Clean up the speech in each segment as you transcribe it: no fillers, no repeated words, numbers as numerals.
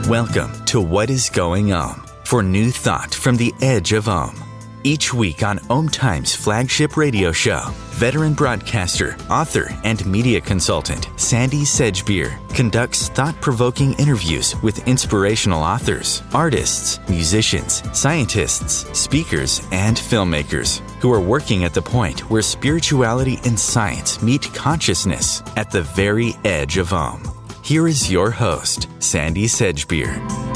Welcome to What is Going Om for new thought from the edge of Om. Each week on Om Times flagship radio show, veteran broadcaster, author, and media consultant Sandy Sedgbeer conducts thought-provoking interviews with inspirational authors, artists, musicians, scientists, speakers, and filmmakers who are working at the point where spirituality and science meet consciousness at the very edge of Om. Here is your host, Sandy Sedgbeer.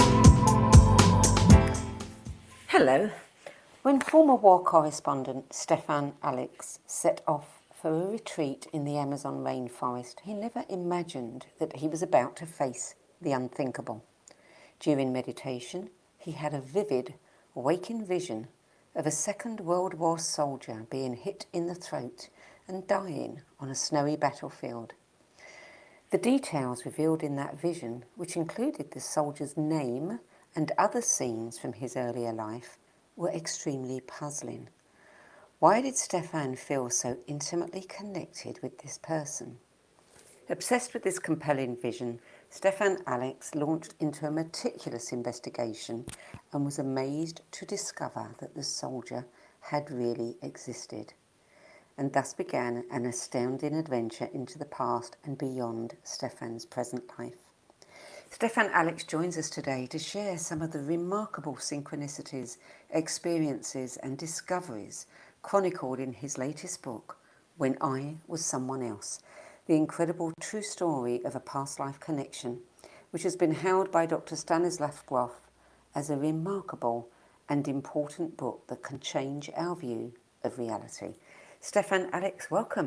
Hello. When former war correspondent Stefan Alex set off for a retreat in the Amazon rainforest, he never imagined that he was about to face the unthinkable. During meditation, he had a vivid, waking vision of a Second World War soldier being hit in the throat and dying on a snowy battlefield. The details revealed in that vision, which included the soldier's name and other scenes from his earlier life, were extremely puzzling. Why did Stefan feel so intimately connected with this person? Obsessed with this compelling vision, Stefan Alex launched into a meticulous investigation and was amazed to discover that the soldier had really existed, and thus began an astounding adventure into the past and beyond Stefan's present life. Stefan Alex joins us today to share some of the remarkable synchronicities, experiences and discoveries chronicled in his latest book, When I Was Someone Else, the incredible true story of a past life connection, which has been hailed by Dr. Stanislav Grof as a remarkable and important book that can change our view of reality. Stefan Alex, welcome.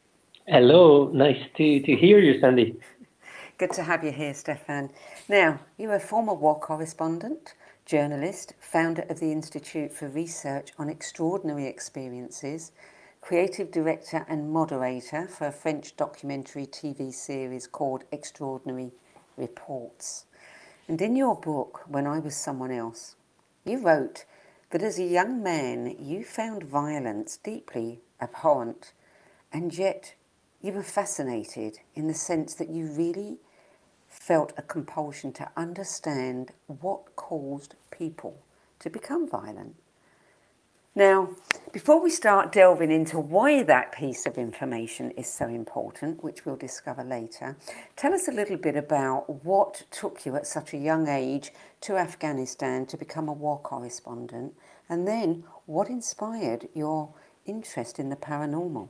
Hello, nice to hear you, Sandy. Good to have you here, Stefan. Now, you're a former war correspondent, journalist, founder of the Institute for Research on Extraordinary Experiences, creative director and moderator for a French documentary TV series called Extraordinary Reports. And in your book, When I Was Someone Else, you wrote that as a young man, you found violence deeply abhorrent, and yet you were fascinated in the sense that you really felt a compulsion to understand what caused people to become violent. Now, before we start delving into why that piece of information is so important, which we'll discover later, tell us a little bit about what took you at such a young age to Afghanistan to become a war correspondent, and then what inspired your interest in the paranormal.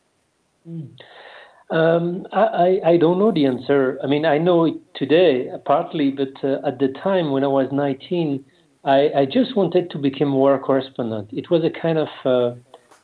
I don't know the answer. I mean, I know it today, partly, but at the time when I was 19, I just wanted to become a war correspondent. It was a kind of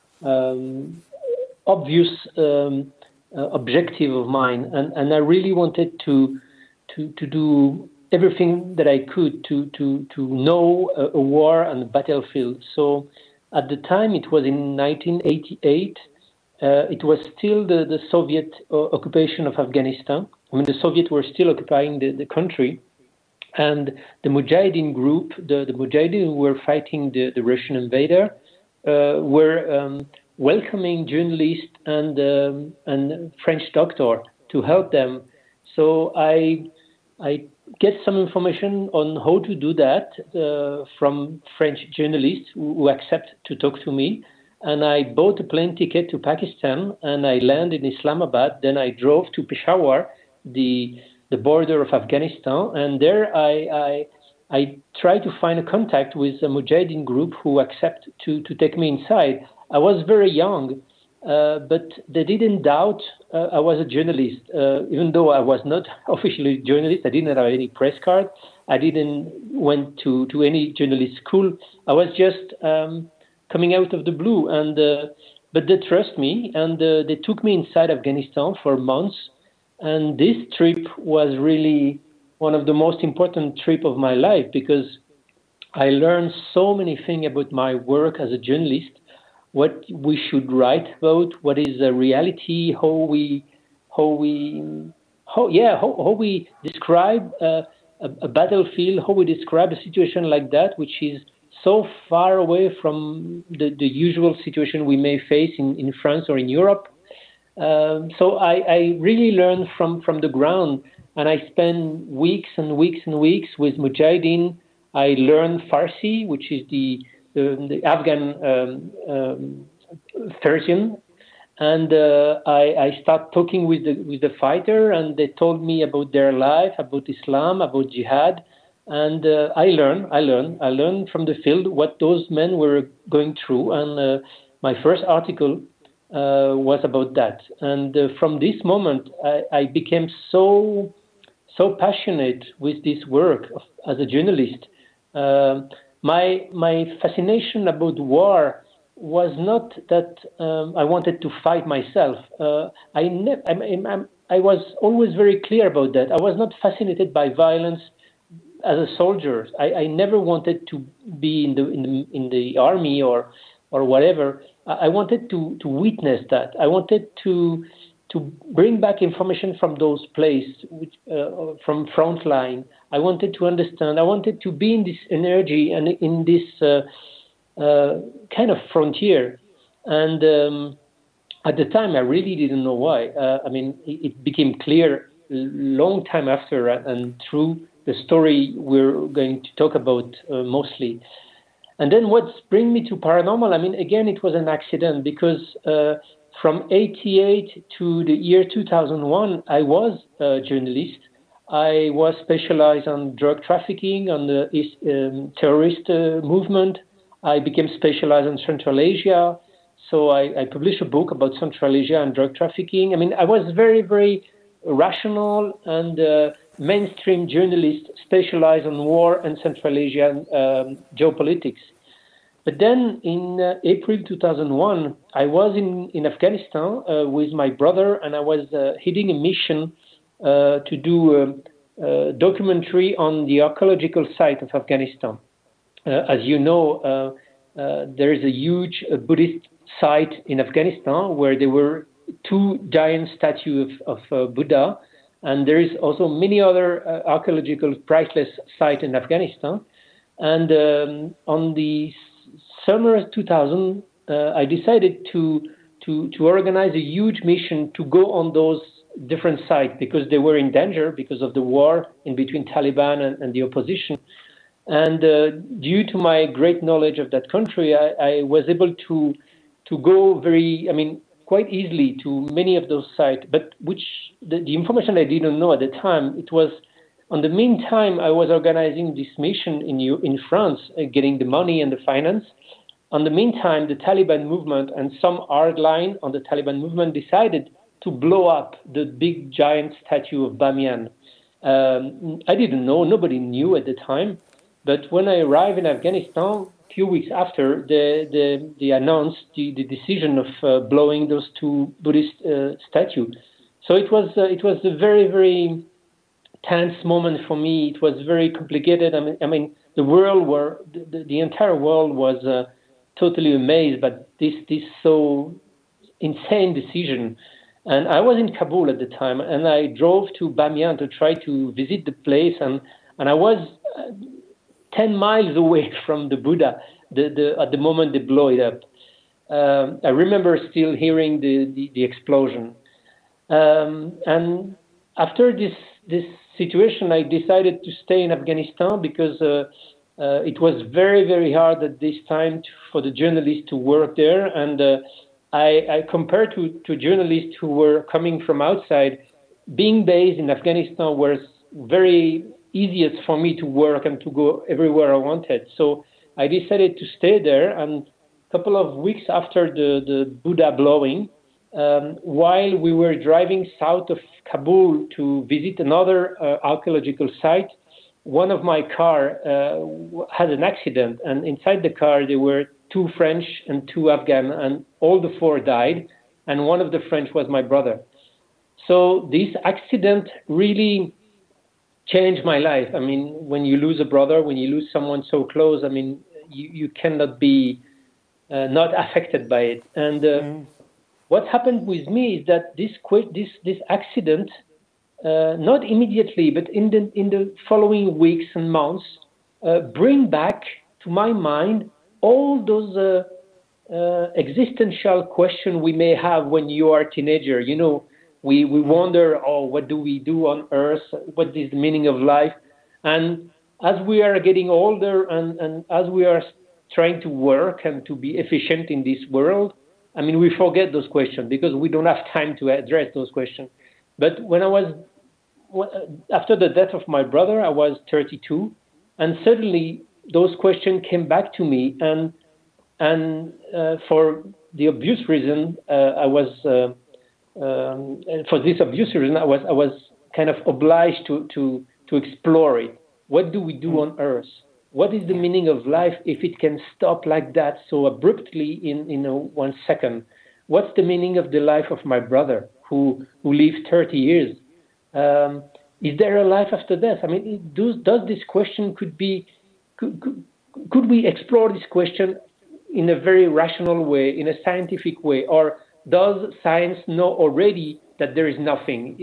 obvious objective of mine, and I really wanted to do everything that I could to know a war and a battlefield. So at the time, it was in 1988. It was still the Soviet occupation of Afghanistan. I mean, the Soviets were still occupying the country. And the Mujahideen group, the Mujahideen who were fighting the Russian invader, were welcoming journalists and French doctor to help them. So I get some information on how to do that from French journalists who accept to talk to me. And I bought a plane ticket to Pakistan, and I landed in Islamabad. Then I drove to Peshawar, the border of Afghanistan, and there I tried to find a contact with a Mujahideen group who accept to take me inside. I was very young, but they didn't doubt I was a journalist, even though I was not officially a journalist. I didn't have any press card. I didn't went to any journalist school. I was just coming out of the blue, and but they trust me, and they took me inside Afghanistan for months. And this trip was really one of the most important trips of my life, because I learned so many things about my work as a journalist, what we should write about, what is a reality, how we describe a battlefield, how we describe a situation like that, which is so far away from the usual situation we may face in France or in Europe. So I really learned from the ground, and I spent weeks and weeks and weeks with Mujahideen. I learned Farsi, which is the Afghan version, and I start talking with the fighter, and they told me about their life, about Islam, about jihad, and I learned from the field what those men were going through, and my first article was about that. And from this moment, I became so passionate with this work as a journalist. My fascination about war was not that I wanted to fight myself. I was always very clear about that. I was not fascinated by violence as a soldier. I never wanted to be in the army or whatever. I wanted to witness that. I wanted to bring back information from those places, from front line. I wanted to understand. I wanted to be in this energy and in this kind of frontier. And at the time, I really didn't know why. It became clear long time after, and through the story we're going to talk about mostly. And then what's bring me to paranormal? Again, it was an accident because from 88 to the year 2001, I was a journalist. I was specialized on drug trafficking, on the terrorist movement. I became specialized in Central Asia. So I published a book about Central Asia and drug trafficking. I was very, very rational and mainstream journalist specialized on war and Central Asian geopolitics. But then in April 2001, I was in Afghanistan with my brother, and I was heading a mission to do a documentary on the archaeological site of Afghanistan. As you know, there is a huge Buddhist site in Afghanistan where there were two giant statues of Buddha. And there is also many other archaeological priceless sites in Afghanistan. And on the summer of 2000, I decided to organize a huge mission to go on those different sites because they were in danger because of the war in between Taliban and the opposition. And due to my great knowledge of that country, I was able to go quite easily to many of those sites, but which the information I didn't know at the time, it was on the meantime I was organizing this mission in France, getting the money and the finance. On the meantime, the Taliban movement and some hardline on the Taliban movement decided to blow up the big giant statue of Bamiyan. I didn't know, nobody knew at the time, but when I arrived in Afghanistan, few weeks after, they announced the decision of blowing those two Buddhist statues. So it was a very, very tense moment for me. It was very complicated. The world the entire world was totally amazed by this so insane decision. And I was in Kabul at the time, and I drove to Bamiyan to try to visit the place, and I was 10 miles away from the Buddha at the moment they blow it up. I remember still hearing the explosion. And after this situation, I decided to stay in Afghanistan because it was very, very hard at this time for the journalists to work there. And I compared to journalists who were coming from outside, being based in Afghanistan was very easiest for me to work and to go everywhere I wanted. So I decided to stay there. And a couple of weeks after the Buddha blowing, while we were driving south of Kabul to visit another archaeological site, one of my car had an accident. And inside the car, there were two French and two Afghan, and all the four died. And one of the French was my brother. So this accident really changed my life. When you lose a brother, when you lose someone so close, you cannot be not affected by it. And what happened with me is that this accident, not immediately, but in the following weeks and months, bring back to my mind all those existential question we may have when you are a teenager. You know, we wonder, oh, what do we do on Earth? What is the meaning of life? And as we are getting older and as we are trying to work and to be efficient in this world, I mean, we forget those questions because we don't have time to address those questions. But after the death of my brother, I was 32, and suddenly those questions came back to me, and for the obvious reason, I was kind of obliged to explore it. What do we do on Earth? What is the meaning of life if it can stop like that so abruptly in 1 second? What's the meaning of the life of my brother who lived 30 years? Is there a life after death? I mean, does this question could we explore this question in a very rational way, in a scientific way, or does science know already that there is nothing?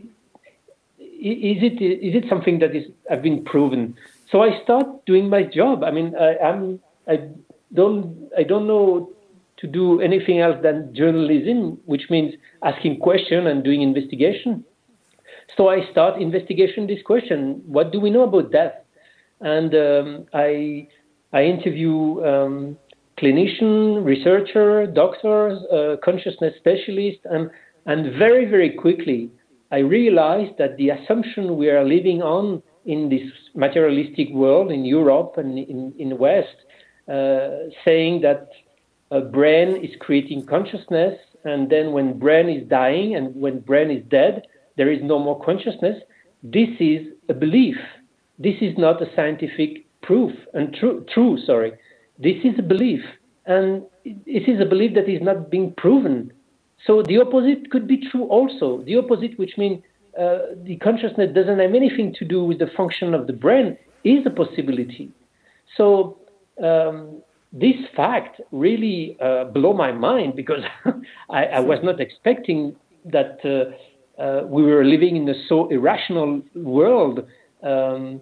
Is it something that have been proven? So I start doing my job. I mean, I don't know to do anything else than journalism, which means asking questions and doing investigation. So I start investigation this question: what do we know about death? And I interview clinicians, researchers, doctors, consciousness specialists, and very, very quickly I realized that the assumption we are living on in this materialistic world in Europe and in the West, saying that a brain is creating consciousness, and then when brain is dying and when brain is dead, there is no more consciousness. This is a belief. This is not a scientific proof and true. This is a belief, and it is a belief that is not being proven. So the opposite could be true also. The opposite, which means the consciousness doesn't have anything to do with the function of the brain, is a possibility. So this fact really blew my mind because I was not expecting that we were living in a so irrational world, and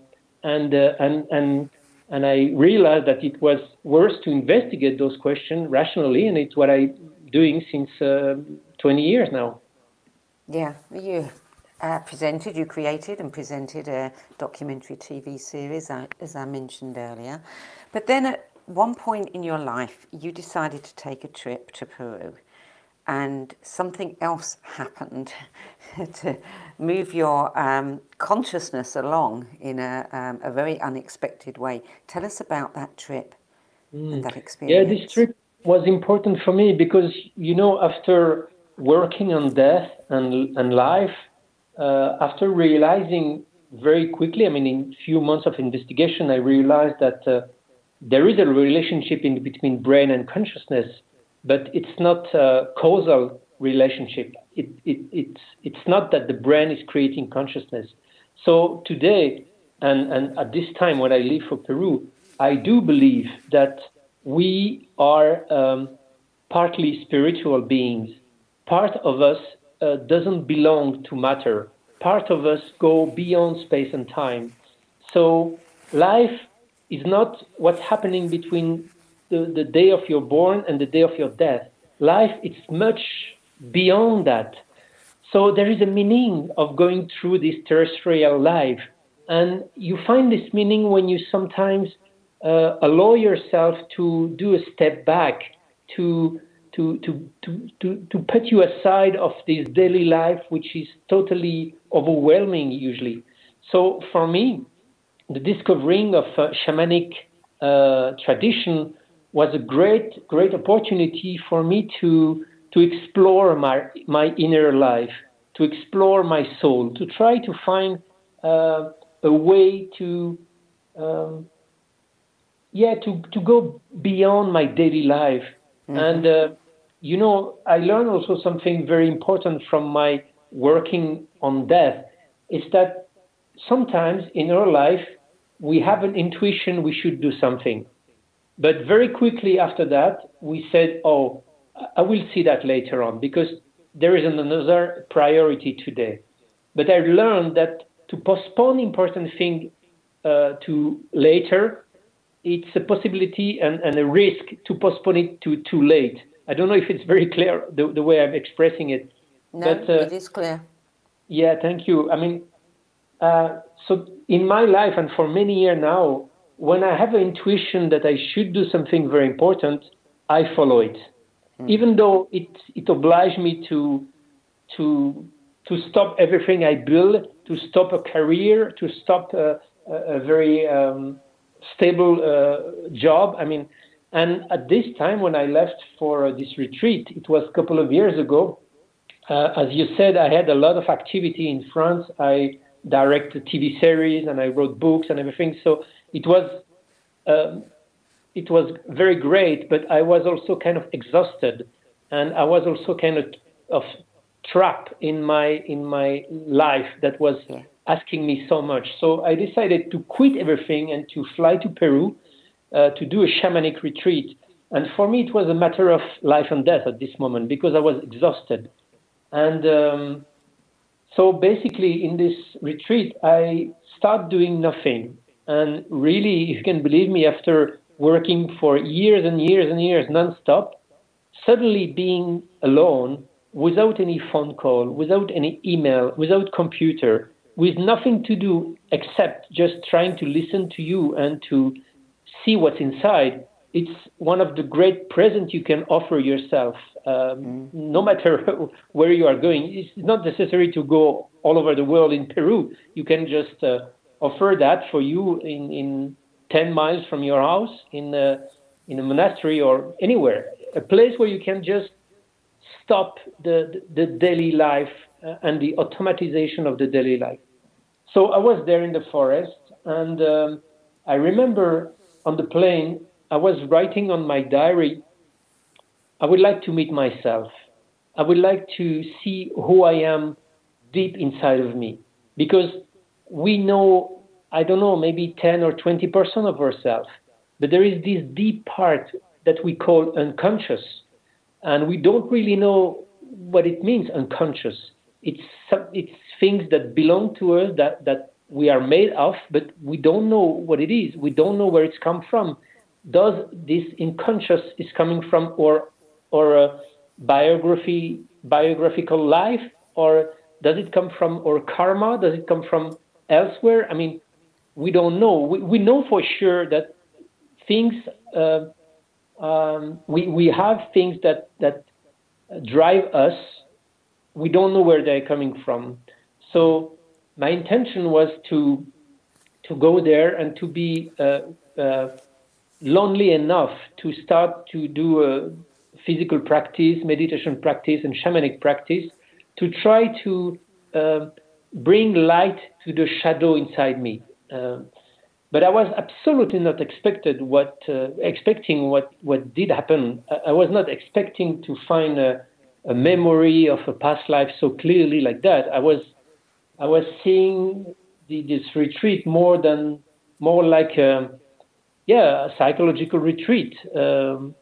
I realized that it was worth to investigate those questions rationally, and it's what I'm doing since 20 years now. Yeah, you created and presented a documentary TV series, as I mentioned earlier. But then at one point in your life, you decided to take a trip to Peru, and something else happened to move your consciousness along in a very unexpected way. Tell us about that trip and that experience. Yeah, this trip was important for me because, after working on death and life, after realizing very quickly, in a few months of investigation, I realized that there is a relationship between brain and consciousness, but it's not a causal relationship. It's not that the brain is creating consciousness. So today, and at this time when I leave for Peru, I do believe that we are partly spiritual beings. Part of us doesn't belong to matter. Part of us go beyond space and time. So life is not what's happening between the day of your born and the day of your death. Life is much beyond that. So there is a meaning of going through this terrestrial life. And you find this meaning when you sometimes allow yourself to do a step back, to put you aside of this daily life, which is totally overwhelming usually. So for me, the discovering of shamanic tradition was a great opportunity for me to explore my inner life, to explore my soul, to try to find a way to go beyond my daily life. Mm-hmm. And I learned also something very important from my working on death, is that sometimes in our life we have an intuition we should do something. But very quickly after that, we said, oh, I will see that later on because there is another priority today. But I learned that to postpone important things to later it's a possibility and a risk to postpone it to too late. I don't know if it's very clear the way I'm expressing it. No, but, it is clear. Yeah, thank you. I mean, so in my life and for many years now, when I have an intuition that I should do something very important, I follow it, even though it obliges me to stop everything I build, to stop a career, to stop a very stable job. I mean, and at this time when I left for this retreat, it was a couple of years ago. As you said, I had a lot of activity in France. I directed TV series and I wrote books and everything. So it was very great, but I was also kind of exhausted, and I was also kind of trapped in my life that was asking me so much. So I decided to quit everything and to fly to Peru to do a shamanic retreat. And for me, it was a matter of life and death at this moment because I was exhausted. And so basically in this retreat, I started doing nothing. And really, if you can believe me, after working for years and years and years nonstop, suddenly being alone, without any phone call, without any email, without computer, with nothing to do except just trying to listen to you and to see what's inside, it's one of the great presents you can offer yourself. No matter where you are going, it's not necessary to go all over the world in Peru. You can just offer that for you in 10 miles from your house, in a monastery or anywhere, a place where you can just stop the daily life and the automatization of the daily life. So I was there in the forest, and I remember on the plane, I was writing on my diary, I would like to meet myself. I would like to see who I am deep inside of me. Because we know, I don't know, maybe 10 or 20% of ourselves, but there is this deep part that we call unconscious. And we don't really know what it means, unconscious. It's things that belong to us, that we are made of, but we don't know what it is. We don't know where it's come from. Does this unconscious is coming from our biographical life, or does it come from our karma? Does it come from elsewhere? I mean, we don't know. We know for sure that things, we have things that drive us. We don't know where they're coming from. So my intention was to go there and to be lonely enough to start to do a physical practice, meditation practice, and shamanic practice to try to bring light to the shadow inside me. But I was absolutely not expecting what did happen. I was not expecting to find a memory of a past life so clearly like that. I was seeing this retreat more like a psychological retreat, and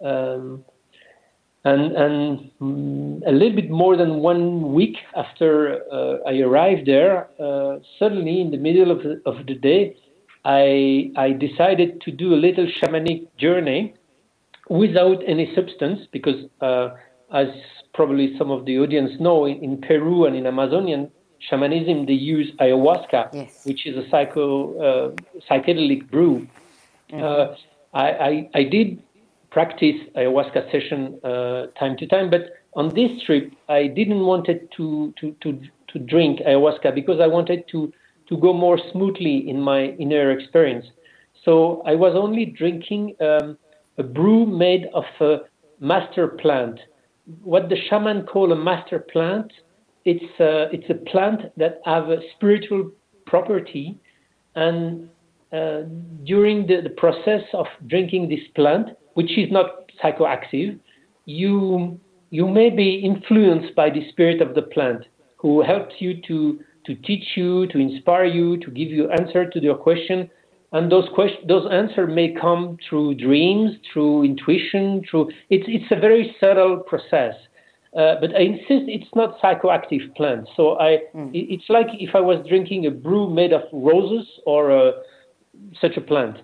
a little bit more than 1 week after I arrived there, suddenly in the middle of the day, I decided to do a little shamanic journey without any substance, because as probably some of the audience know, in Peru and in Amazonian shamanism, they use ayahuasca, yes, which is a psychedelic brew. Mm-hmm. I did practice ayahuasca session time to time, but on this trip, I didn't want to drink ayahuasca because I wanted to go more smoothly in my inner experience. So I was only drinking a brew made of a master plant. What the shaman call a master plant, it's a plant that have a spiritual property, and during the process of drinking this plant, which is not psychoactive, you may be influenced by the spirit of the plant, who helps you to teach you, to inspire you, to give you answer to your question. And those answers may come through dreams, through intuition, it's a very subtle process. But I insist it's not psychoactive plant. So it's like if I was drinking a brew made of roses or such a plant.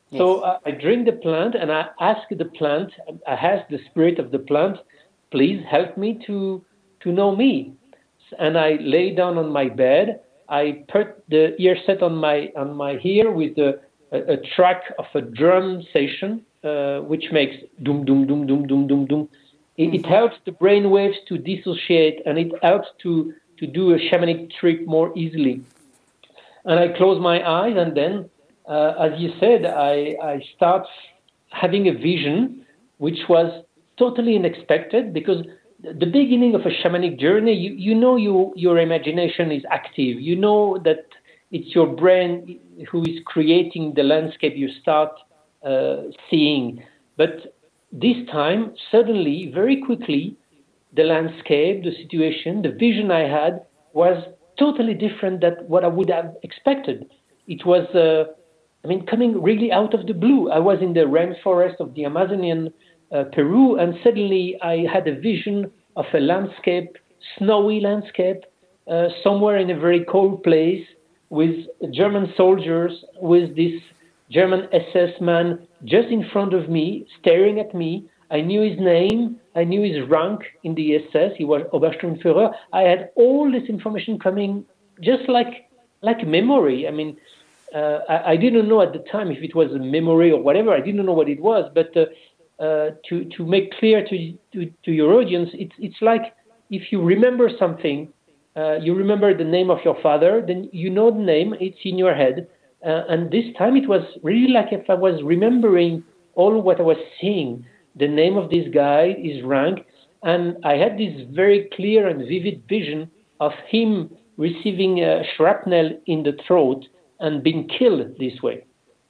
So I drink the plant, and I ask the spirit of the plant, please help me to know me. And I lay down on my bed. I put the ear set on my ear with a track of a drum session, which makes doom doom doom doom doom doom doom. It helps the brain waves to dissociate, and it helps to do a shamanic trick more easily. And I close my eyes, and then, as you said, I start having a vision, which was totally unexpected, because the beginning of a shamanic journey, you know your imagination is active. You know that it's your brain who is creating the landscape you start seeing. But this time, suddenly, very quickly, the landscape, the situation, the vision I had was totally different than what I would have expected. It was, coming really out of the blue. I was in the rainforest of the Amazonian Peru, and suddenly I had a vision of a landscape, snowy landscape, somewhere in a very cold place, with German soldiers, with this German SS man just in front of me, staring at me. I knew his name, I knew his rank in the SS, he was Obersturmführer. I had all this information coming just like memory. I didn't know at the time if it was a memory or whatever. I didn't know what it was, but to make clear to your audience, it's like if you remember something, you remember the name of your father, then you know the name, it's in your head. And this time it was really like if I was remembering all what I was seeing, the name of this guy, his rank, and I had this very clear and vivid vision of him receiving a shrapnel in the throat and being killed this way.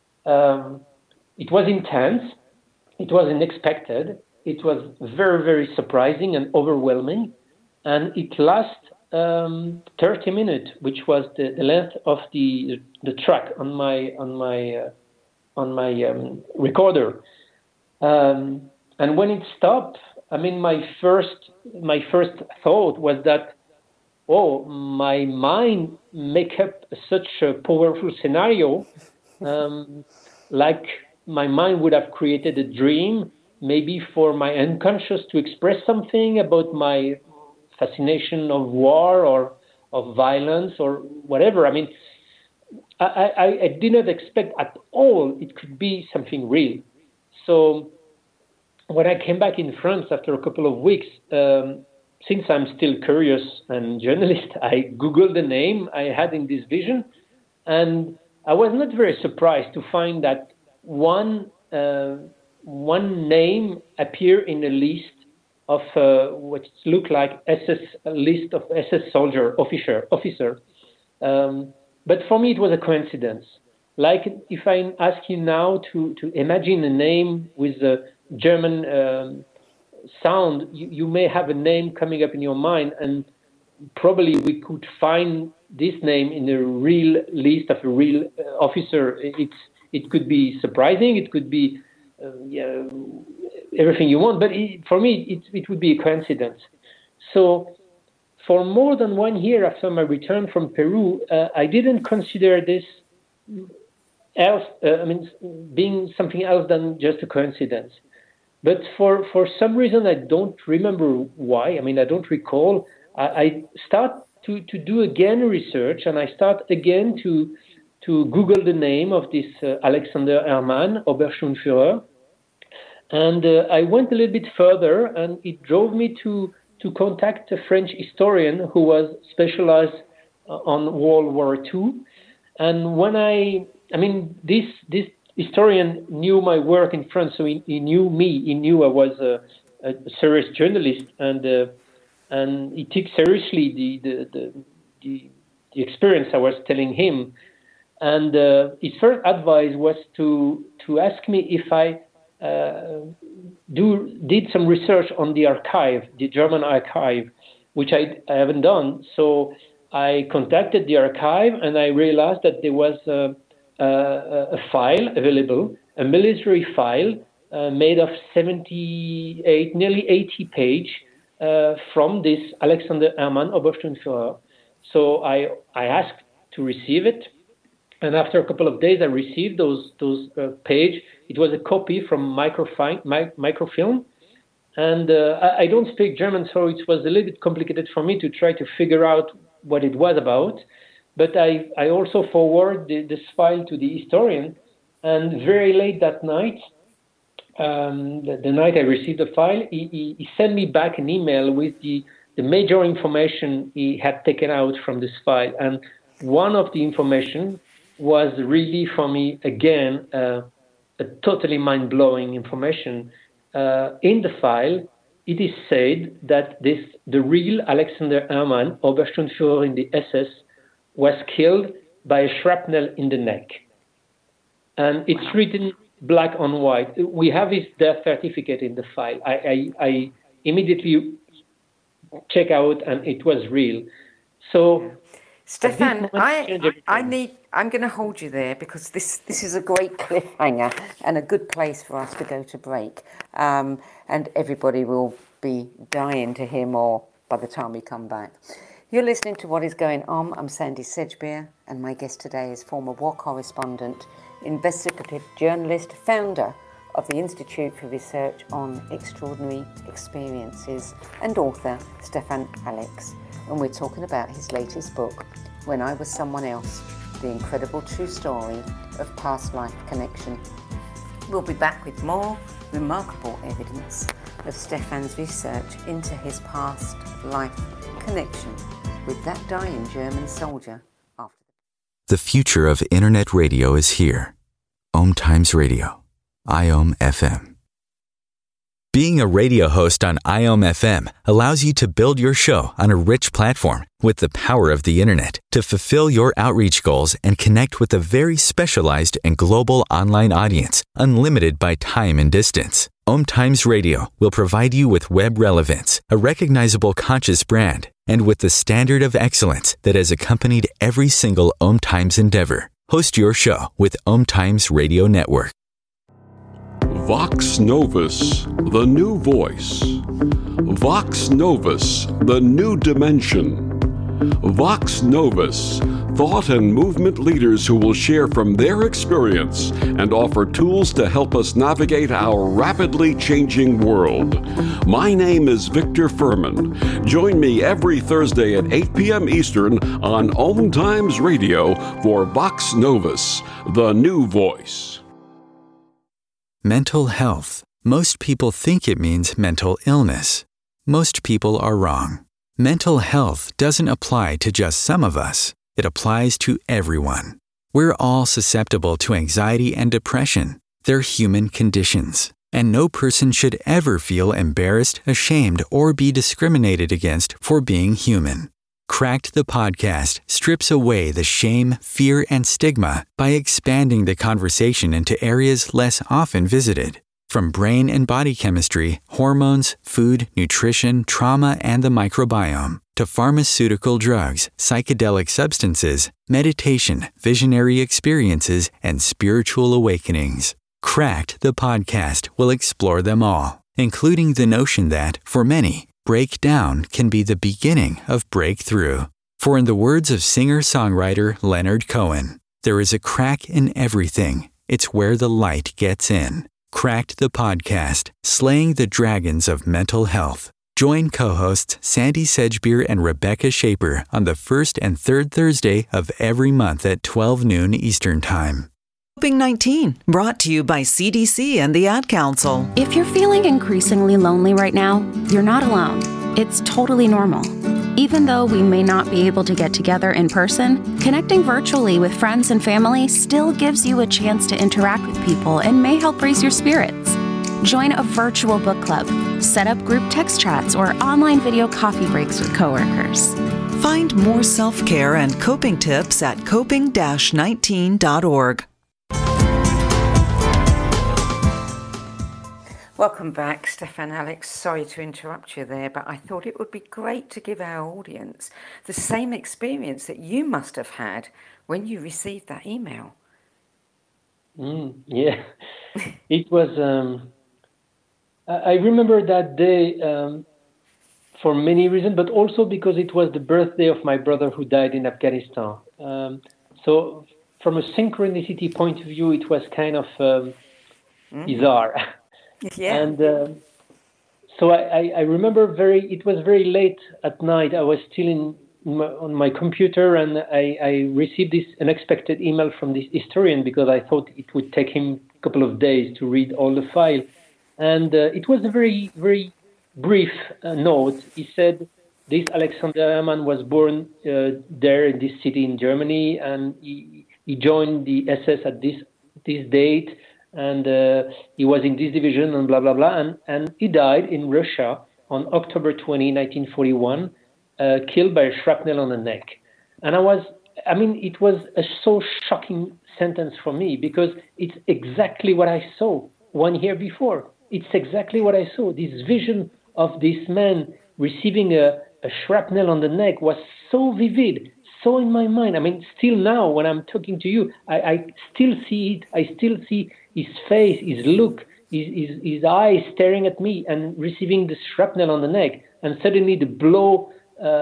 It was intense. It was unexpected. It was very, very surprising and overwhelming. And it lasted 30 minutes, which was the length of the track on my recorder. And when it stopped, my first thought was that, my mind make up such a powerful scenario, like my mind would have created a dream, maybe for my unconscious to express something about my fascination of war or of violence or whatever. I did not expect at all it could be something real. So when I came back in France after a couple of weeks, since I'm still curious and journalist, I Googled the name I had in this vision, and I was not very surprised to find that one name appeared in a list of what looked like list of SS soldier officer. But for me, it was a coincidence. Like if I ask you now to imagine a name with a German sound, you may have a name coming up in your mind, and probably we could find this name in a real list of a real officer. It could be surprising. It could be everything you want. But for me, it would be a coincidence. So for more than 1 year after my return from Peru, I didn't consider this being something else than just a coincidence. But for some reason, I don't remember why. I don't recall. I start to do again research, and I start again to Google the name of this Alexander Hermann, Obersturmführer. And I went a little bit further, and it drove me to contact a French historian who was specialized on World War II. And when this historian knew my work in France, so he knew me. He knew I was a serious journalist, and he took seriously the experience I was telling him. And his first advice was to ask me if I did some research on the archive, the German archive, which I haven't done. So I contacted the archive, and I realized that there was a file available, a military file made of 78, nearly 80 pages from this Alexander Hermann, Obersturmführer. So I asked to receive it, And after a couple of days, I received those page. It was a copy from microfilm. And I don't speak German, so it was a little bit complicated for me to try to figure out what it was about. But I also forwarded this file to the historian. And very late that night, the night I received the file, he sent me back an email with the major information he had taken out from this file. And one of the information was really, for me, again, a totally mind-blowing information. In the file, it is said that the real Alexander Hermann, Obersturmführer in the SS, was killed by a shrapnel in the neck. And it's written black on white. We have his death certificate in the file. I immediately check out, and it was real. So, Stefan, I'm going to hold you there because this is a great cliffhanger and a good place for us to go to break. And everybody will be dying to hear more by the time we come back. You're listening to What Is Going On. I'm Sandy Sedgbeer, and my guest today is former war correspondent, investigative journalist, founder of the Institute for Research on Extraordinary Experiences, and author Stefan Alex. And we're talking about his latest book, When I Was Someone Else, The Incredible True Story of Past Life Connection. We'll be back with more remarkable evidence of Stefan's research into his past life connection with that dying German soldier after. The future of Internet radio is here. Om Times Radio, IOM FM. Being a radio host on IOM FM allows you to build your show on a rich platform with the power of the Internet to fulfill your outreach goals and connect with a very specialized and global online audience, unlimited by time and distance. Om Times Radio will provide you with web relevance, a recognizable conscious brand, and with the standard of excellence that has accompanied every single Om Times endeavor. Host your show with Om Times Radio Network. Vox Novus, the new voice. Vox Novus, the new dimension. Vox Novus, thought and movement leaders who will share from their experience and offer tools to help us navigate our rapidly changing world. My name is Victor Furman. Join me every Thursday at 8 p.m. Eastern on Om Times Radio for Vox Novus, the new voice. Mental health. Most people think it means mental illness. Most people are wrong. Mental health doesn't apply to just some of us. It applies to everyone. We're all susceptible to anxiety and depression. They're human conditions. And no person should ever feel embarrassed, ashamed, or be discriminated against for being human. Cracked the podcast strips away the shame, fear, and stigma by expanding the conversation into areas less often visited. From brain and body chemistry, hormones, food, nutrition, trauma, and the microbiome, to pharmaceutical drugs, psychedelic substances, meditation, visionary experiences, and spiritual awakenings. Cracked the podcast will explore them all, including the notion that, for many, breakdown can be the beginning of breakthrough. For in the words of singer-songwriter Leonard Cohen, there is a crack in everything. It's where the light gets in. Cracked the podcast, slaying the dragons of mental health. Join co-hosts Sandy Sedgbeer and Rebecca Shaper on the first and third Thursday of every month at 12 noon Eastern Time. Coping-19, brought to you by CDC and the Ad Council. If you're feeling increasingly lonely right now, you're not alone. It's totally normal. Even though we may not be able to get together in person, connecting virtually with friends and family still gives you a chance to interact with people and may help raise your spirits. Join a virtual book club, set up group text chats, or online video coffee breaks with coworkers. Find more self-care and coping tips at coping-19.org. Welcome back, Stefan Alex. Sorry to interrupt you there, but I thought it would be great to give our audience the same experience that you must have had when you received that email. Yeah, it was. I remember that day for many reasons, but also because it was the birthday of my brother who died in Afghanistan. So from a synchronicity point of view, it was kind of bizarre. Yeah. And so I remember it was very late at night. I was still on my computer, and I received this unexpected email from this historian because I thought it would take him a couple of days to read all the file. And it was a very, very brief note. He said, this Alexander Hermann was born there in this city in Germany, and he joined the SS at this date, and he was in this division, and blah, blah, blah. And he died in Russia on October 20, 1941, killed by a shrapnel on the neck. And it was a so shocking sentence for me because it's exactly what I saw 1 year before. It's exactly what I saw. This vision of this man receiving a shrapnel on the neck was so vivid, so in my mind. Still now when I'm talking to you, I still see it. I still see his face, his look, his eyes staring at me and receiving the shrapnel on the neck. And suddenly the blow,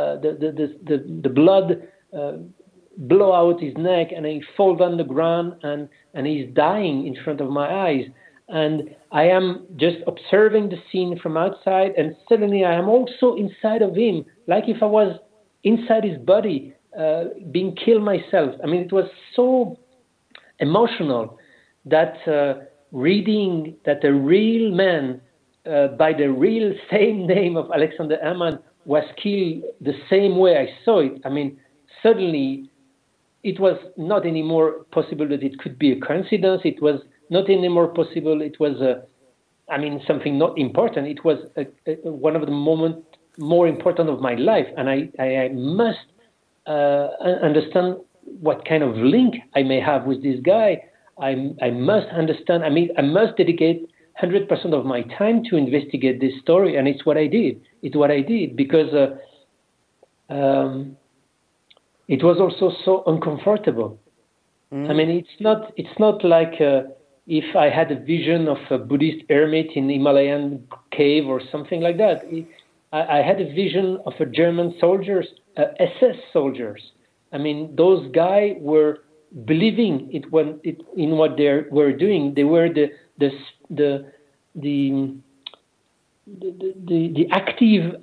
the blood blow out his neck, and he falls on the ground, and he's dying in front of my eyes. And I am just observing the scene from outside, and suddenly I am also inside of him, like if I was inside his body, being killed myself. It was so emotional that reading that a real man by the real same name of Alexander Hermann was killed the same way I saw it. Suddenly it was not anymore possible that it could be a coincidence. It was not anymore possible. It was, something not important. It was one of the moments more important of my life. And I must understand what kind of link I may have with this guy. I must understand. I must dedicate 100% of my time to investigate this story. And it's what I did. Because it was also so uncomfortable. It's not like if I had a vision of a Buddhist hermit in Himalayan cave or something like that. I had a vision of a German soldiers, SS soldiers. Those guys were believing in what they were doing. They were the active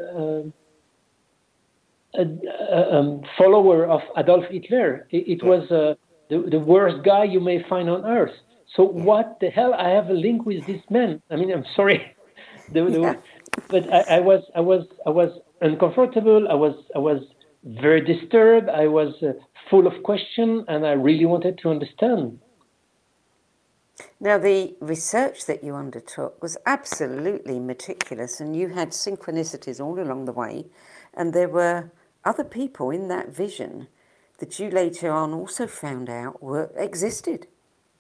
follower of Adolf Hitler. It was the worst guy you may find on earth. So what the hell? I have a link with this man. I'm sorry, but I was uncomfortable. I was very disturbed. I was full of questions, and I really wanted to understand. Now, the research that you undertook was absolutely meticulous, and you had synchronicities all along the way, and there were other people in that vision that you later on also found out existed.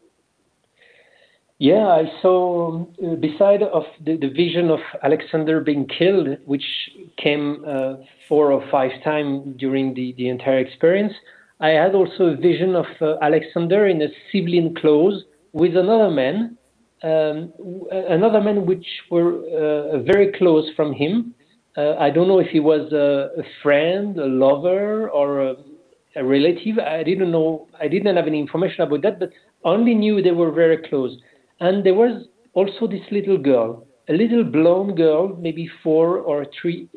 Yeah, I saw, beside of the vision of Alexander being killed, which came 4 or 5 times during the entire experience, I had also a vision of Alexander in a civilian clothes with another man which were very close from him. I don't know if he was a friend, a lover, or a relative. I didn't know. I didn't have any information about that, but only knew they were very close. And there was also this little girl, a little blonde girl, maybe 2 or 3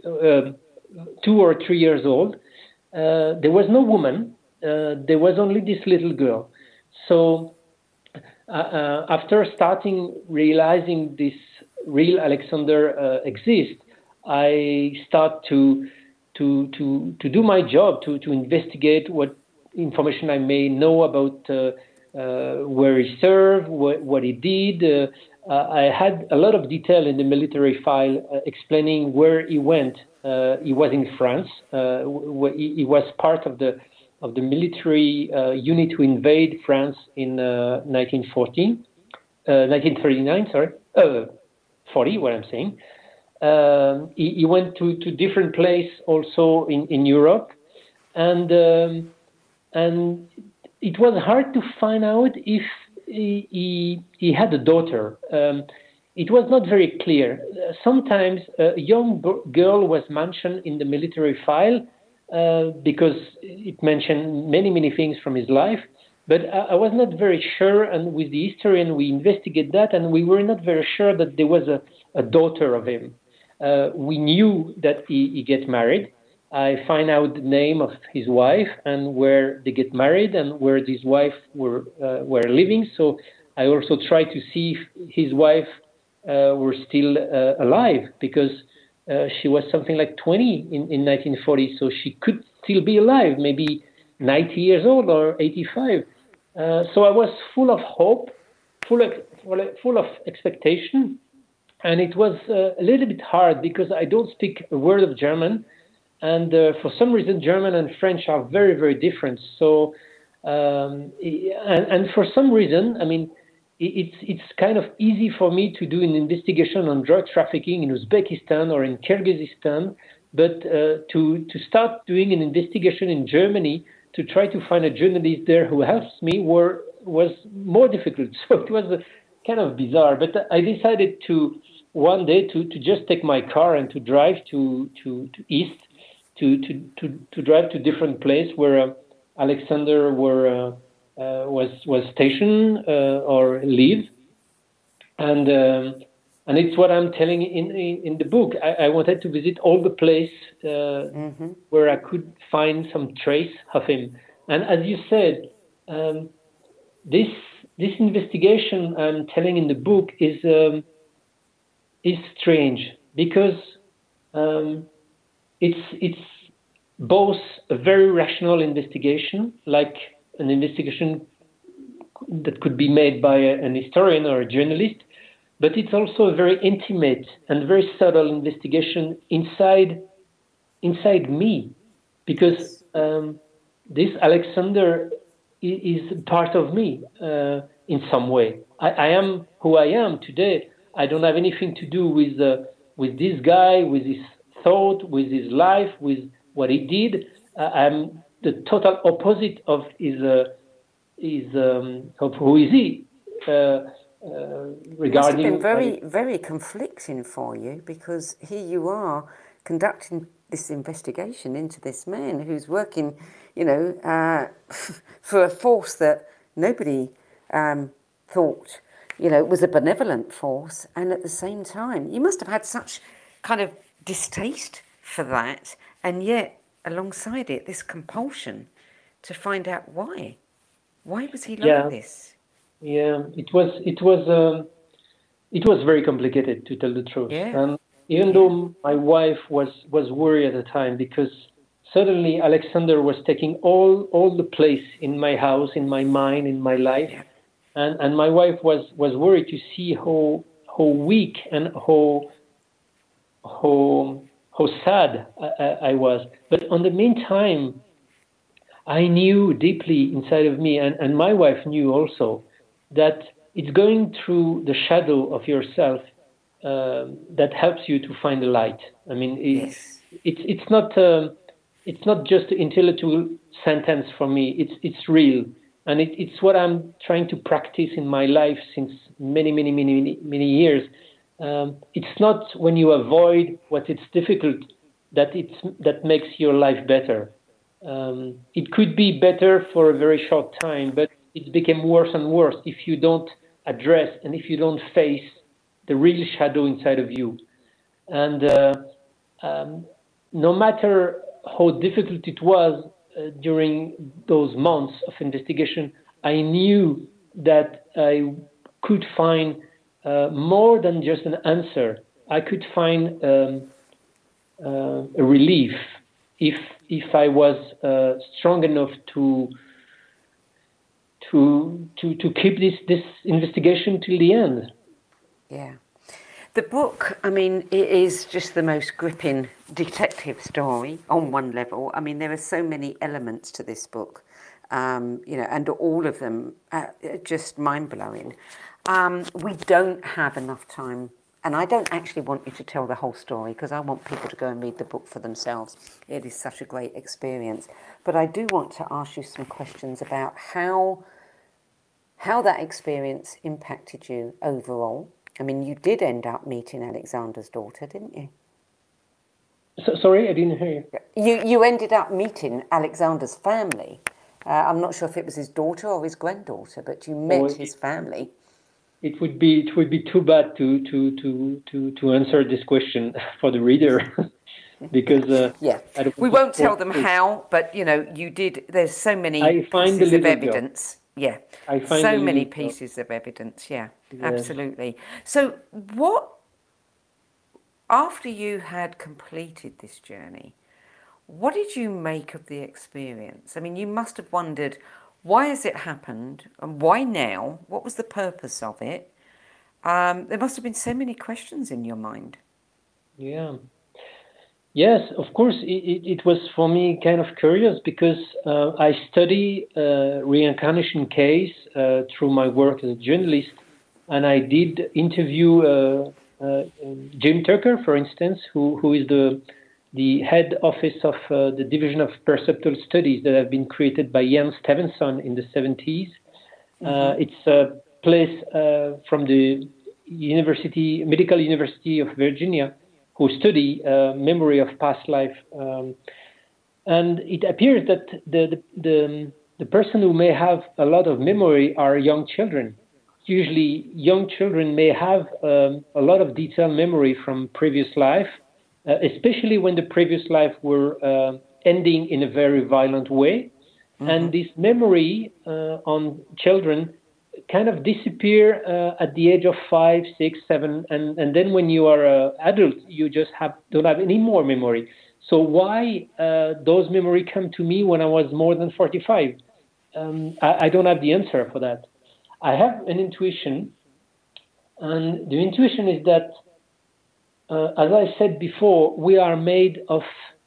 years old. There was no woman. There was only this little girl. So after realizing this real Alexander exists, I start to do my job, to investigate what information I may know about where he served, what he did. I had a lot of detail in the military file explaining where he went. He was in France. He was part of the military unit to invade France in 1939. 40. What I'm saying. He went to different places also in Europe, and it was hard to find out if he had a daughter. It was not very clear. Sometimes a young girl was mentioned in the military file because it mentioned many things from his life. But I was not very sure, and with the historian we investigate that, and we were not very sure that there was a daughter of him. We knew that he get married. I find out the name of his wife and where they get married and where his wife were living. So I also tried to see if his wife were still alive, because she was something like 20 in 1940, so she could still be alive, maybe 90 years old or 85. So I was full of hope, full of expectation, and it was a little bit hard because I don't speak a word of German, and for some reason German and French are very, very different. So and for some reason, I mean, it's kind of easy for me to do an investigation on drug trafficking in Uzbekistan or in Kyrgyzstan, but to start doing an investigation in Germany to try to find a journalist there who helps me was more difficult. So it was kind of bizarre. But I decided to one day to just take my car and to drive to east, to drive to different place where Alexander was stationed or live, and it's what I'm telling in the book. I wanted to visit all the place where I could find some trace of him. And as you said, this investigation I'm telling in the book is strange because it's both a very rational investigation, like an investigation that could be made by an historian or a journalist, but it's also a very intimate and very subtle investigation inside me, because this Alexander is part of me in some way. I am who I am today. I don't have anything to do with this guy, with his thought, with his life, with what he did. I'm the total opposite of of who is he. It must have been very, very conflicting for you, because here you are conducting this investigation into this man who's working, for a force that nobody thought, was a benevolent force, and at the same time, you must have had such kind of distaste for that, and yet alongside it, this compulsion to find out why. Why was he like this? Yeah, it was very complicated, to tell the truth. Yeah. And even though my wife was worried at the time, because suddenly Alexander was taking all the place in my house, in my mind, in my life, and my wife was worried to see how weak and how sad I was. But on the meantime, I knew deeply inside of me, and my wife knew also, that it's going through the shadow of yourself that helps you to find the light. I mean, it's not just an intellectual sentence for me. It's real, and it's what I'm trying to practice in my life since many years. It's not when you avoid what it's difficult that makes your life better. It could be better for a very short time, but it became worse and worse if you don't address and if you don't face the real shadow inside of you. And no matter how difficult it was during those months of investigation, I knew that I could find more than just an answer. I could find a relief if I was strong enough to keep this investigation till the end. Yeah. The book, I mean, it is just the most gripping detective story on one level. I mean, there are so many elements to this book, and all of them are just mind-blowing. We don't have enough time, and I don't actually want you to tell the whole story because I want people to go and read the book for themselves. It is such a great experience. But I do want to ask you some questions about how that experience impacted you overall. I mean, you did end up meeting Alexander's daughter, didn't you? Sorry, I didn't hear you. You ended up meeting Alexander's family, I'm not sure if it was his daughter or his granddaughter, but you met his family. It would be too bad to answer this question for the reader. Because we won't tell them how, but you did. There's so many pieces of evidence. Yeah, so many pieces of evidence. Yeah, absolutely. So, after you had completed this journey, what did you make of the experience? I mean, you must have wondered, why has it happened, and why now? What was the purpose of it? There must have been so many questions in your mind. Yeah. Yes, of course, it was for me kind of curious because I study reincarnation case through my work as a journalist, and I did interview Jim Tucker, for instance, who is the head office of the Division of Perceptual Studies that have been created by Ian Stevenson in the 70s. It's a place from the Medical University of Virginia, who study memory of past life, and it appears that the person who may have a lot of memory are young children. Usually, young children may have a lot of detailed memory from previous life, especially when the previous life were ending in a very violent way, and this memory on children kind of disappear at the age of 5, 6, 7, and then when you are an adult, you just don't have any more memory. So why those memories come to me when I was more than 45? I don't have the answer for that. I have an intuition, and the intuition is that, as I said before, we are made of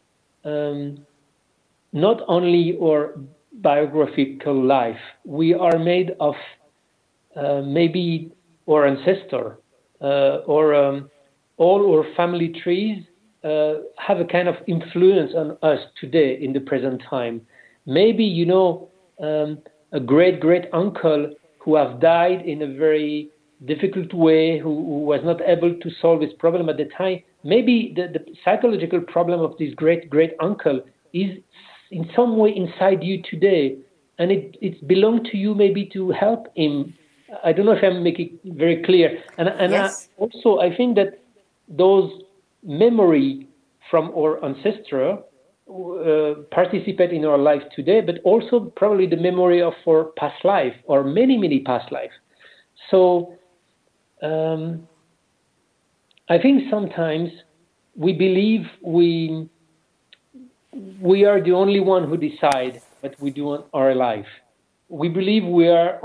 not only our biographical life, we are made of maybe our ancestor or all our family trees have a kind of influence on us today in the present time. Maybe, a great uncle who have died in a very difficult way, who was not able to solve his problem at the time. Maybe the psychological problem of this great uncle is in some way inside you today, and it belongs to you maybe to help him. I don't know if I'm making it very clear. And yes. I think that those memory from our ancestor participate in our life today, but also probably the memory of our past life or many past life. So I think sometimes we believe we are the only one who decide what we do on our life. We believe we are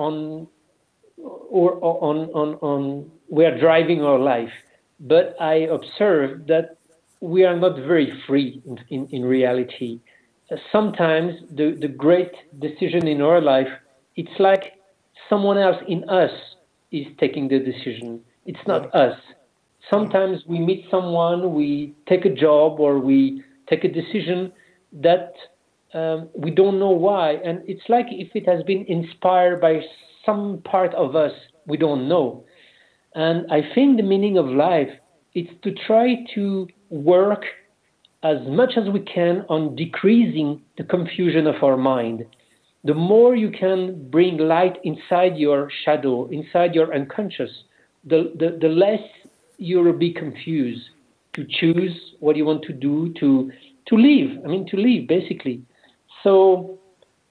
we are driving our life, but I observe that we are not very free in reality. Sometimes the great decision in our life, it's like someone else in us is taking the decision. It's not us. Sometimes we meet someone, we take a job, or we take a decision that we don't know why, and it's like if it has been inspired by some part of us we don't know. And I think the meaning of life is to try to work as much as we can on decreasing the confusion of our mind. The more you can bring light inside your shadow, inside your unconscious, the less you will be confused to choose what you want to do, to live basically. So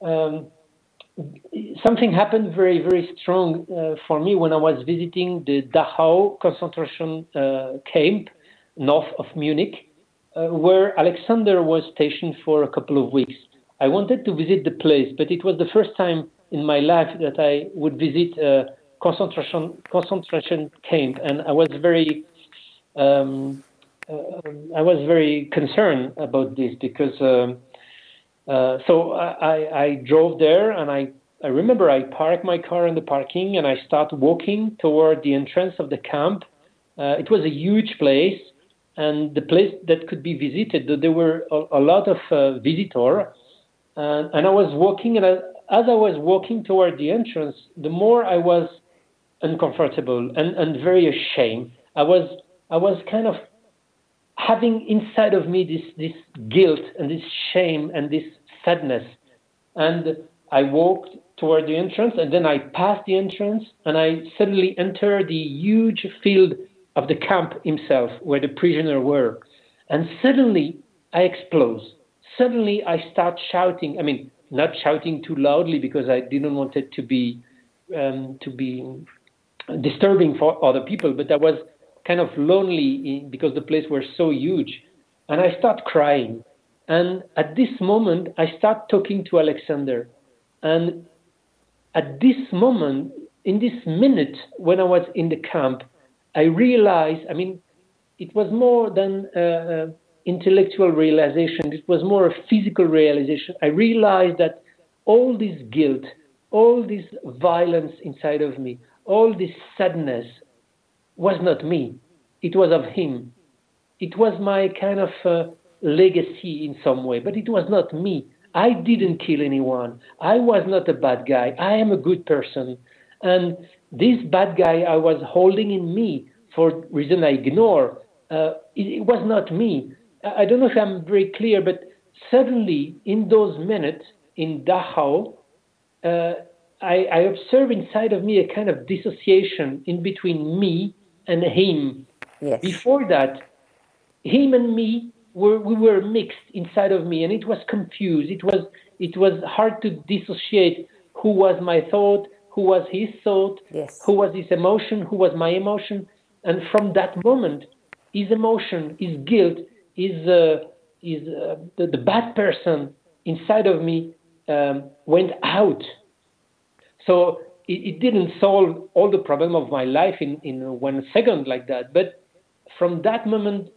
something happened very, very strong for me when I was visiting the Dachau concentration camp north of Munich, where Alexander was stationed for a couple of weeks. I wanted to visit the place, but it was the first time in my life that I would visit a concentration camp, and I was very concerned about this because so I drove there, and I remember I parked my car in the parking and I started walking toward the entrance of the camp. It was a huge place, and the place that could be visited, there were a lot of visitors. And I was walking, and as I was walking toward the entrance, the more I was uncomfortable and very ashamed. I was kind of having inside of me this guilt and this shame and this sadness. And I walked toward the entrance, and then I passed the entrance, and I suddenly entered the huge field of the camp himself, where the prisoners were. And suddenly I explode. Suddenly I start shouting. I mean, not shouting too loudly because I didn't want it to be disturbing for other people, but I was kind of lonely because the place was so huge. And I start crying. And at this moment, I start talking to Alexander. And at this moment, in this minute, when I was in the camp, I realized, I mean, it was more than intellectual realization. It was more a physical realization. I realized that all this guilt, all this violence inside of me, all this sadness was not me. It was of him. It was my kind of legacy in some way, but it was not me. I didn't kill anyone. I was not a bad guy. I am a good person. And this bad guy I was holding in me for reason I ignore, it was not me. I don't know if I'm very clear, but suddenly in those minutes in Dachau, I observe inside of me a kind of dissociation in between me and him. Yes. Before that, him and me we were mixed inside of me, and it was confused. It was hard to dissociate who was my thought, who was his thought, yes. Who was his emotion, who was my emotion. And from that moment, his emotion, his guilt, the bad person inside of me went out. So it didn't solve all the problem of my life in 1 second like that. But from that moment,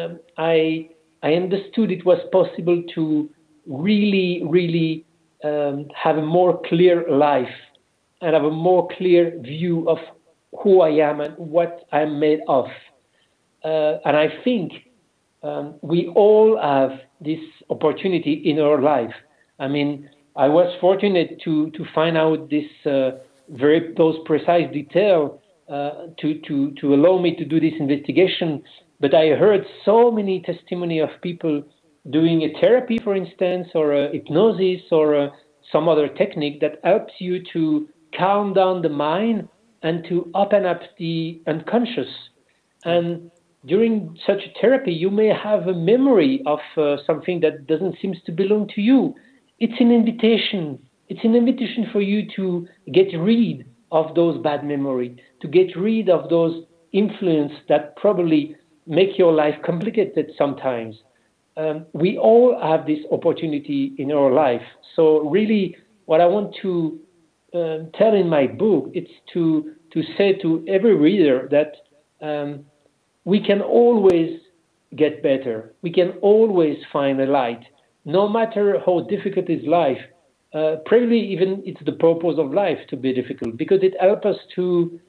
I understood it was possible to really, really have a more clear life and have a more clear view of who I am and what I'm made of. And I think we all have this opportunity in our life. I mean, I was fortunate to find out this those precise detail to allow me to do this investigation. But I heard so many testimony of people doing a therapy, for instance, or a hypnosis or some other technique that helps you to calm down the mind and to open up the unconscious. And during such a therapy, you may have a memory of something that doesn't seem to belong to you. It's an invitation. It's an invitation for you to get rid of those bad memories, to get rid of those influence that probably make your life complicated sometimes. We all have this opportunity in our life. So really, what I want to tell in my book, it's to say to every reader that we can always get better. We can always find a light, no matter how difficult is life. Probably even it's the purpose of life to be difficult, because it helps us to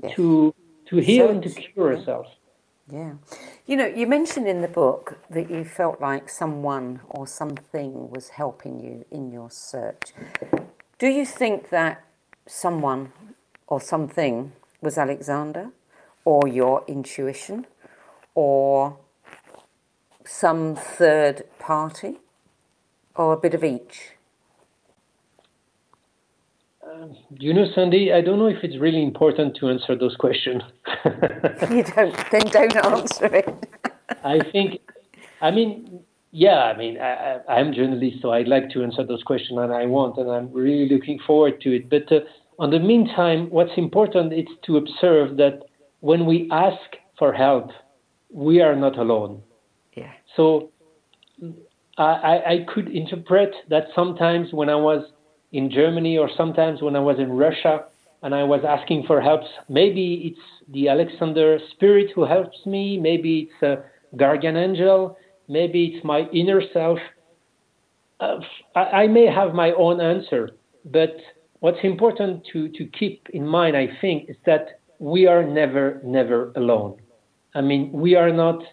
heal and to cure ourselves. Yeah. You know, you mentioned in the book that you felt like someone or something was helping you in your search. Do you think that someone or something was Alexander, or your intuition, or some third party, or a bit of each? You know, Sandy, I don't know if it's really important to answer those questions. You don't, then don't answer it. I think, I'm a journalist, so I'd like to answer those questions, and I want, and I'm really looking forward to it. But on the meantime, what's important is to observe that when we ask for help, we are not alone. Yeah. So I could interpret that sometimes when I was in Germany, or sometimes when I was in Russia and I was asking for help, maybe it's the Alexander spirit who helps me, maybe it's a guardian angel, maybe it's my inner self. I may have my own answer, but what's important to keep in mind, I think, is that we are never, never alone. I mean, we are not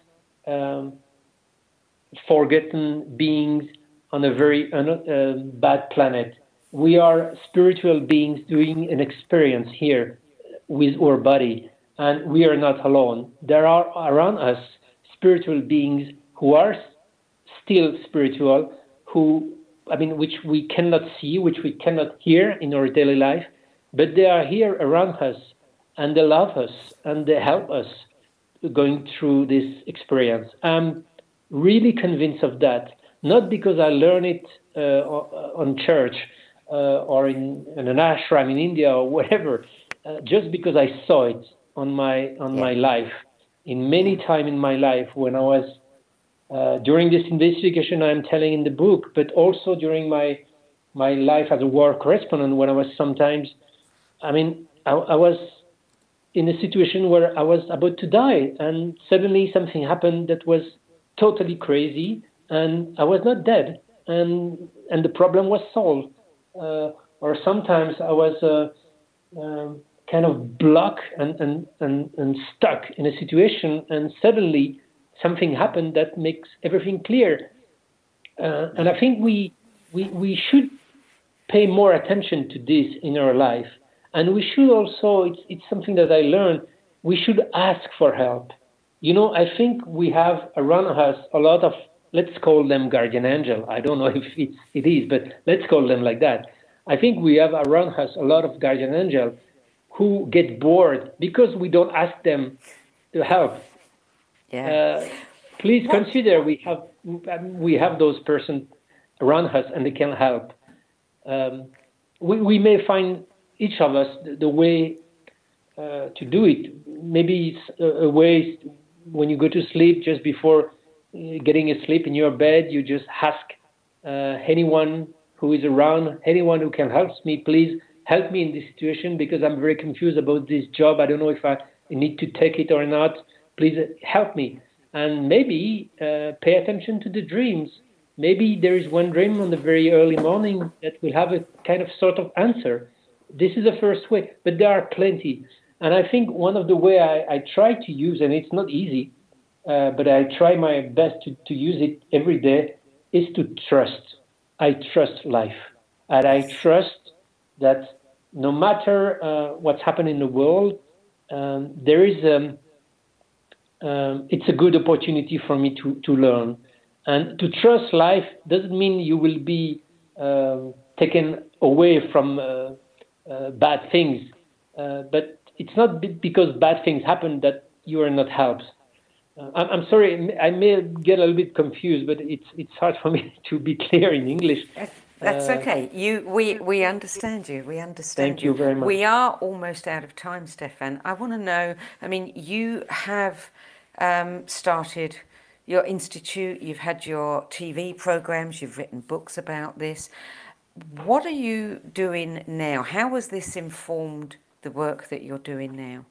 forgotten beings on a very bad planet. We are spiritual beings doing an experience here with our body, and we are not alone. There are around us spiritual beings who are still spiritual, who which we cannot see, which we cannot hear in our daily life, but they are here around us, and they love us, and they help us going through this experience. I'm really convinced of that, not because I learned it on church or in an ashram in India or whatever, just because I saw it on my life, in many time in my life when I was during this investigation I'm telling in the book, but also during my life as a war correspondent, when I was sometimes, I was in a situation where I was about to die, and suddenly something happened that was totally crazy, and I was not dead, and the problem was solved. Or sometimes I was kind of blocked and stuck in a situation, and suddenly something happened that makes everything clear. And I think we should pay more attention to this in our life. And we should also, it's something that I learned, we should ask for help. I think we have around us a lot of, let's call them guardian angel. I don't know if it is, but let's call them like that. I think we have around us a lot of guardian angel who get bored because we don't ask them to help. Yeah. Please consider we have those persons around us and they can help. We may find each of us the way to do it. Maybe it's a way when you go to sleep, just before getting asleep in your bed, you just ask anyone who is around, anyone who can help me, please help me in this situation because I'm very confused about this job. I don't know if I need to take it or not. Please help me. And maybe pay attention to the dreams. Maybe there is one dream on the very early morning that will have a kind of sort of answer. This is the first way, but there are plenty. And I think one of the way I try to use, and it's not easy, but I try my best to use it every day, is to trust. I trust life. And I trust that no matter what's happened in the world, there is it's a good opportunity for me to learn. And to trust life doesn't mean you will be taken away from bad things. But it's not because bad things happen that you are not helped. I'm sorry, I may get a little bit confused, but it's hard for me to be clear in English. That's okay. We understand you. We understand Thank you very much. We are almost out of time, Stefan. I want to know, you have started your institute, you've had your TV programs, you've written books about this. What are you doing now? How has this informed the work that you're doing now?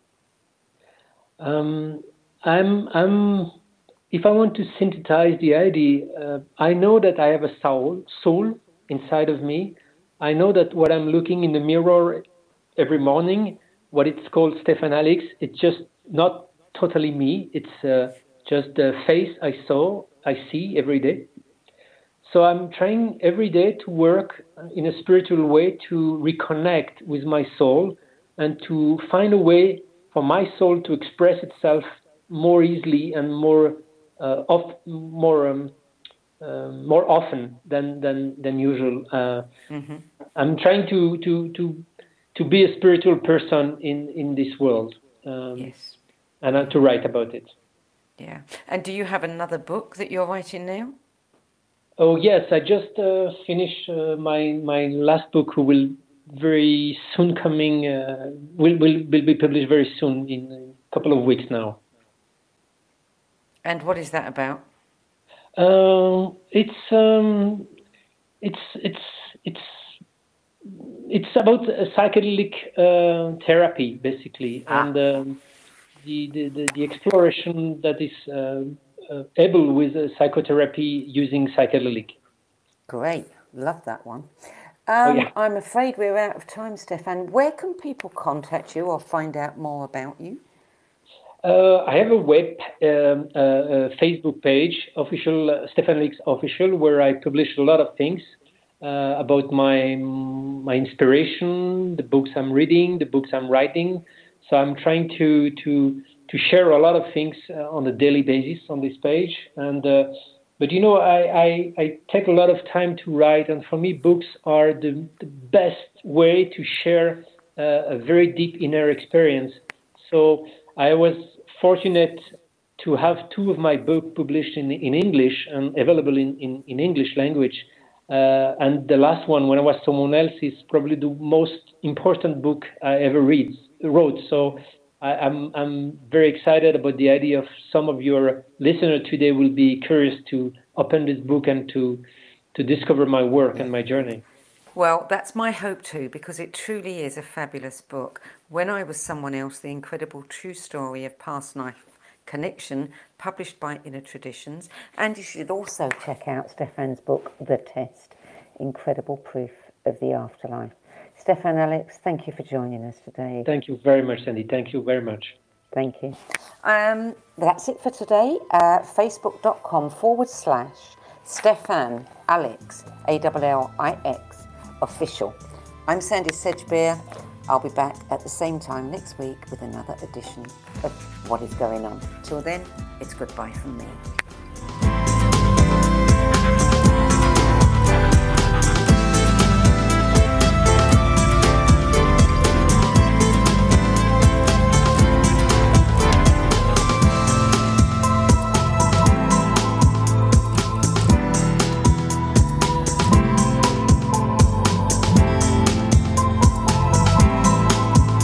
I'm if I want to synthesize the idea, I know that I have a soul inside of me. I know that what I'm looking in the mirror every morning, what it's called Stefan Alix, it's just not totally me. It's just the face I see every day. So I'm trying every day to work in a spiritual way to reconnect with my soul and to find a way for my soul to express itself more easily and more often than usual. I'm trying to be a spiritual person in this world. Yes. And to write about it. Yeah. And do you have another book that you're writing now? Oh yes, I just finished my last book, who will very soon coming will be published very soon in a couple of weeks now. And what is that about? It's about psychedelic therapy basically, and the exploration that is able with psychotherapy using psychedelic. Great, love that one. I'm afraid we're out of time, Stefan. Where can people contact you or find out more about you? I have a Facebook page, official Stefan Alix official, where I publish a lot of things about my inspiration, the books I'm reading, the books I'm writing. So I'm trying to share a lot of things on a daily basis on this page, and But I take a lot of time to write, and for me, books are the best way to share a very deep inner experience. So I was fortunate to have 2 of my books published in English and available in English language. And the last one, When I Was Someone Else, is probably the most important book I ever wrote. So I'm very excited about the idea of some of your listeners today will be curious to open this book and to discover my work and my journey. Well, that's my hope too, because it truly is a fabulous book. When I Was Someone Else, the incredible true story of past life connection, published by Inner Traditions. And you should also check out Stéphane's book, The Test, Incredible Proof of the Afterlife. Stéphane, Alex, thank you for joining us today. Thank you very much, Sandy. Thank you very much. Thank you. That's it for today. Facebook.com/Stéphane Alex, ALLIX, official. I'm Sandy Sedgbeer. I'll be back at the same time next week with another edition of What Is Going On. Till then, it's goodbye from me.